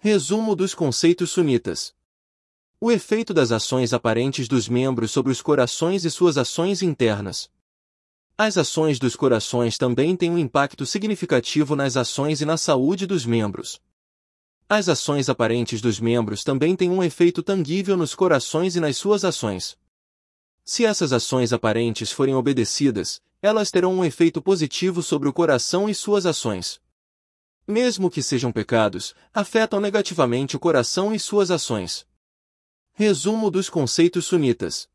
Resumo dos conceitos sunitas. O efeito das ações aparentes dos membros sobre os corações e suas ações internas. As ações dos corações também têm um impacto significativo nas ações e na saúde dos membros. As ações aparentes dos membros também têm um efeito tangível nos corações e nas suas ações. Se essas ações aparentes forem obedecidas, elas terão um efeito positivo sobre o coração e suas ações. Mesmo que sejam pecados, afetam negativamente o coração e suas ações. Resumo dos conceitos sunitas.